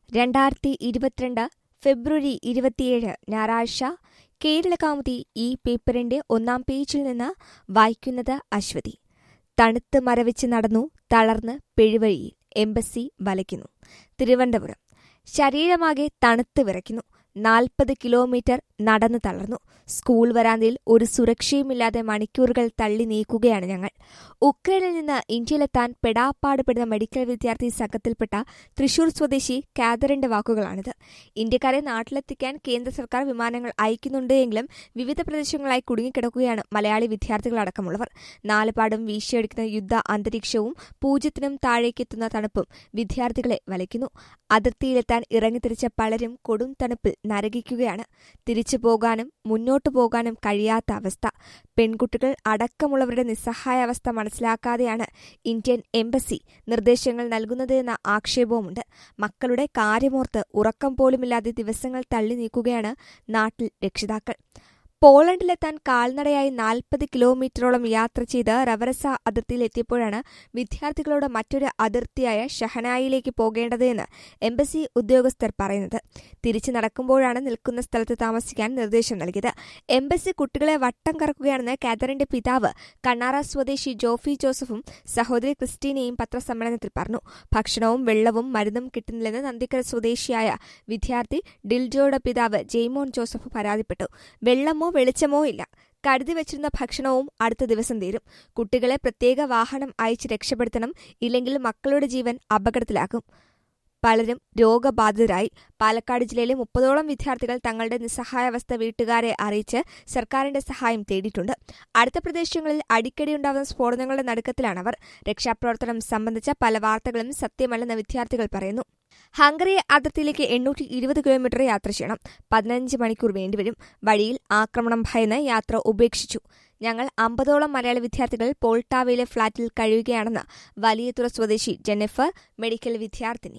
2022 ഫെബ്രുവരി 27 ഞായറാഴ്ച കേരളകൗമുദി ഈ പേപ്പറിന്റെ ഒന്നാം പേജിൽ നിന്ന് വായിക്കുന്നത് അശ്വതി. തണുത്ത് മരവിച്ച് നടന്നു, തളർന്ന് പെഴുവഴിയിൽ എംബസി വലയ്ക്കുന്നു. തിരുവനന്തപുരം. ശരീരമാകെ തണുത്ത് വിറയ്ക്കുന്നു. 40 കിലോമീറ്റർ നടന്നു തളർന്നു. സ്കൂൾ വരാന്തയിൽ ഒരു സുരക്ഷയുമില്ലാതെ മണിക്കൂറുകൾ തള്ളി നീക്കുകയാണ് ഞങ്ങൾ. ഉക്രൈനിൽ നിന്ന് ഇന്ത്യയിലെത്താൻ പെടാപ്പാടുപെടുന്ന മെഡിക്കൽ വിദ്യാർത്ഥി സംഘത്തിൽപ്പെട്ട തൃശൂർ സ്വദേശി കാതറിന്റെ വാക്കുകളാണിത്. ഇന്ത്യക്കാരെ നാട്ടിലെത്തിക്കാൻ കേന്ദ്ര സർക്കാർ വിമാനങ്ങൾ അയക്കുന്നുണ്ട് എങ്കിലും വിവിധ പ്രദേശങ്ങളായി കുടുങ്ങിക്കിടക്കുകയാണ് മലയാളി വിദ്യാർത്ഥികളടക്കമുള്ളവർ. നാലുപാടും വീശിയടിക്കുന്ന യുദ്ധ അന്തരീക്ഷവും പൂജ്യത്തിനും താഴേക്കെത്തുന്ന തണുപ്പും വിദ്യാർത്ഥികളെ വലയ്ക്കുന്നു. അതിർത്തിയിലെത്താൻ ഇറങ്ങിത്തിരിച്ച പലരും കൊടും തണുപ്പിൽ നരകിക്കുകയാണ്. തിരിച്ചു പോകാനും മുന്നോട്ടു പോകാനും കഴിയാത്ത അവസ്ഥ. പെൺകുട്ടികൾ അടക്കമുള്ളവരുടെ നിസ്സഹായാവസ്ഥ മനസ്സിലാക്കാതെയാണ് ഇന്ത്യൻ എംബസി നിർദ്ദേശങ്ങൾ നൽകുന്നതെന്ന ആക്ഷേപവുമുണ്ട്. മക്കളുടെ കാര്യമോർത്ത് ഉറക്കം പോലുമില്ലാതെ ദിവസങ്ങൾ തള്ളി നീക്കുകയാണ് നാട്ടിൽ രക്ഷിതാക്കൾ. പോളണ്ടിലെത്താൻ കാൽനടയായി 40 കിലോമീറ്ററോളം യാത്ര ചെയ്ത് റവറസ അതിർത്തിയിലെത്തിയപ്പോഴാണ് വിദ്യാർത്ഥികളോട് മറ്റൊരു അതിർത്തിയായ ഷഹനായിലേക്ക് പോകേണ്ടത് എന്ന് എംബസി ഉദ്യോഗസ്ഥർ പറയുന്നത്. തിരിച്ചു നടക്കുമ്പോഴാണ് നിൽക്കുന്ന സ്ഥലത്ത് താമസിക്കാൻ നിർദ്ദേശം നൽകിയത്. എംബസി കുട്ടികളെ വട്ടം കറക്കുകയാണെന്ന് കാതറിന്റെ പിതാവ് കണ്ണാറ സ്വദേശി ജോഫി ജോസഫും സഹോദരി ക്രിസ്റ്റീനയും പത്രസമ്മേളനത്തിൽ പറഞ്ഞു. ഭക്ഷണവും വെള്ളവും മരുന്നും കിട്ടുന്നില്ലെന്ന് നന്ദിക്കര സ്വദേശിയായ വിദ്യാർത്ഥി ഡിൽജോയുടെ പിതാവ് ജെയ്മോൻ ജോസഫ് പരാതിപ്പെട്ടു. വെള്ളമോ വെളിച്ചമോ ഇല്ല. കരുതി വെച്ചിരുന്ന ഭക്ഷണവും അടുത്ത ദിവസം തീരും. കുട്ടികളെ പ്രത്യേക വാഹനം അയച്ച് രക്ഷപ്പെടുത്തണം, ഇല്ലെങ്കിൽ മക്കളുടെ ജീവൻ അപകടത്തിലാകും. പലരും രോഗബാധിതരായി. പാലക്കാട് ജില്ലയിലെ 30ഓളം വിദ്യാർത്ഥികൾ തങ്ങളുടെ നിസ്സഹായാവസ്ഥ വീട്ടുകാരെ അറിയിച്ച് സർക്കാരിന്റെ സഹായം തേടിയിട്ടുണ്ട്. അടുത്ത പ്രദേശങ്ങളിൽ അടിക്കടിയുണ്ടാകുന്ന സ്ഫോടനങ്ങളുടെ നടുക്കത്തിലാണവർ. രക്ഷാപ്രവർത്തനം സംബന്ധിച്ച പല വാർത്തകളും സത്യമല്ലെന്ന് വിദ്യാർത്ഥികൾ പറയുന്നു. ഹംഗറി അതിർത്തിയിലേക്ക് 820 കിലോമീറ്റർ യാത്ര ചെയ്യണം. 15 മണിക്കൂർ വേണ്ടിവരും. വഴിയിൽ ആക്രമണം ഭയന്ന് യാത്ര ഉപേക്ഷിച്ചു. ഞങ്ങൾ 50ഓളം മലയാളി വിദ്യാർത്ഥികൾ പോൾട്ടാവയിലെ ഫ്ളാറ്റിൽ കഴിയുകയാണെന്ന് വലിയതുറ സ്വദേശി ജെന്നിഫർ, മെഡിക്കൽ വിദ്യാർത്ഥിനി.